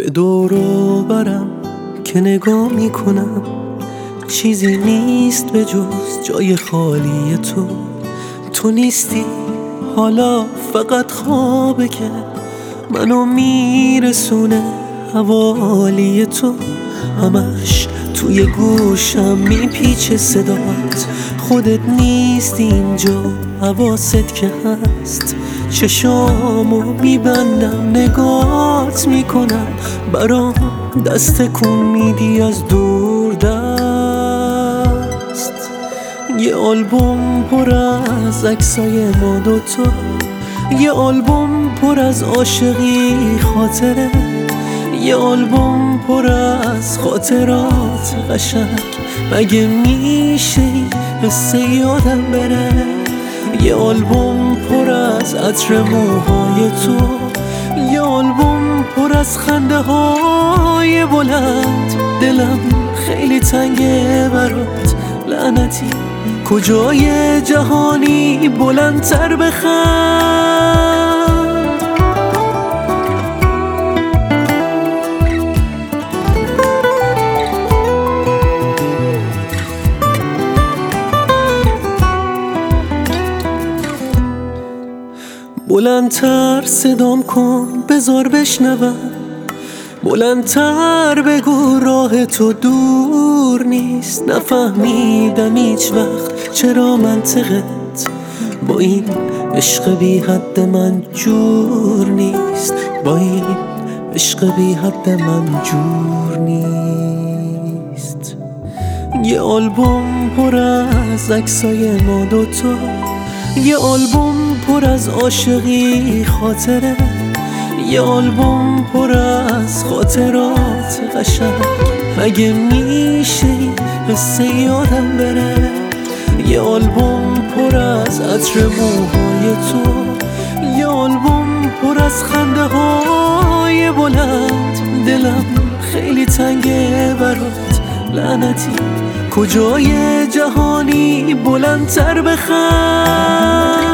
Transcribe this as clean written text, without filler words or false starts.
دور و برم که نگاه میکنم چیزی نیست به جز جای خالی تو نیستی. حالا فقط خوابه که منو میرسونه حوالی تو. همش توی گوشم میپیچه صدات، خودت نیستی اینجا حواست که هست. چشامو میبندم نگات میکنم، برام دست کن میدی از دور دست. یه آلبوم پر از عکسای ما دوتا، یه آلبوم پر از عاشقی خاطره، یه آلبوم پر از خاطرات قشنگ. مگه میشه این قصه یادم بره؟ یه آلبوم پر از عطر موهای تو، یه آلبوم پر از خنده های بلند. دلم خیلی تنگه برات لعنتی، کجای جهانی بلندتر بخند. بلندتر صدام کن بذار بشنوم، بلندتر بگو راه تو دور نیست. نفهمیدم هیچ وقت چرا منطقت با این عشق بی حد من جور نیست، با این عشق بی حد من جور نیست. یه آلبوم پر از عکسای ما دوتا، یه آلبوم پر از عاشقی خاطره، یه آلبوم پر از خاطرات قشنگ. مگه میشه این قصه یادم بره؟ یه آلبوم پر از عطر موهای تو، یه آلبوم پر از خنده های بلند. دلم خیلی تنگه برات لعنتی، کجای جهانی بلندتر بخند.